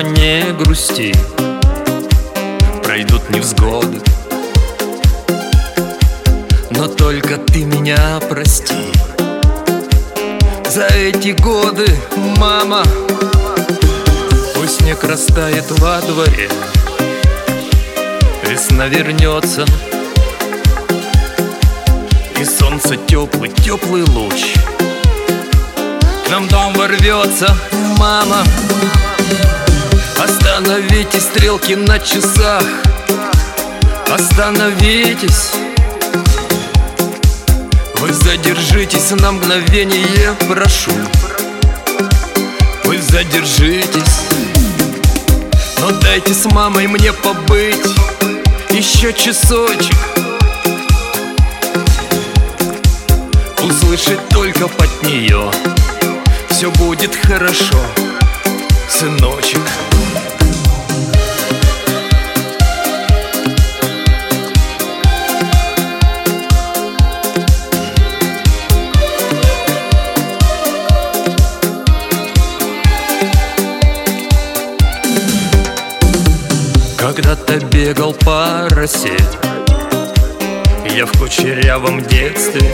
мама, не грусти, пройдут невзгоды, но только ты меня прости. За эти годы, мама, пусть снег растает во дворе, весна вернется, и солнце теплый, теплый луч к нам в дом ворвется, мама. Остановите стрелки на часах, остановитесь. Вы задержитесь на мгновение, прошу. Вы задержитесь, но дайте с мамой мне побыть еще часочек, услышать только под нее: все будет хорошо, сыночек. Когда-то бегал по росе я в кучерявом детстве.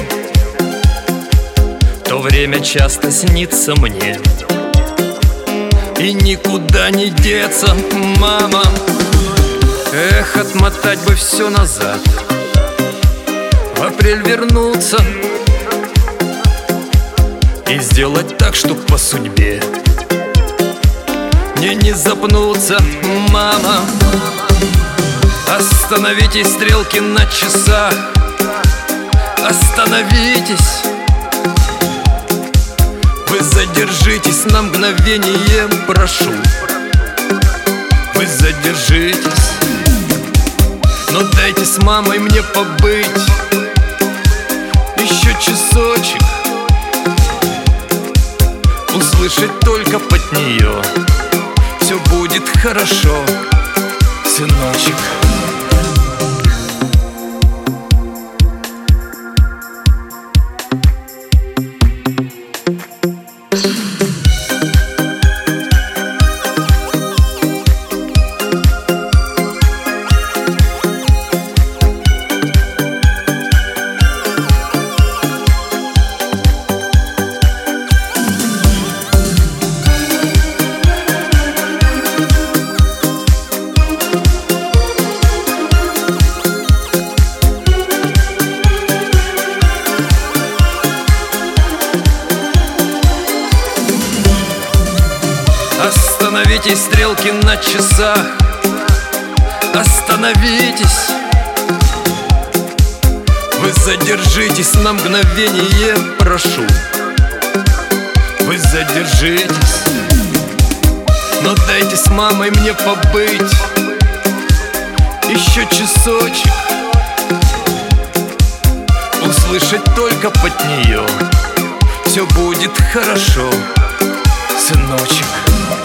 То время часто снится мне, и никуда не деться, мама. Эх, отмотать бы все назад, в апрель вернуться и сделать так, чтоб по судьбе мне не запнуться, мама. Остановитесь стрелки на часах, остановитесь. Вы задержитесь на мгновение, прошу. Вы задержитесь, но дайте с мамой мне побыть еще часочек, услышать только под нее: все будет хорошо, сыночек. Остановитесь стрелки на часах, остановитесь. Вы задержитесь на мгновение, прошу. Вы задержитесь, но дайте с мамой мне побыть еще часочек, услышать только под нее: все будет хорошо, сыночек.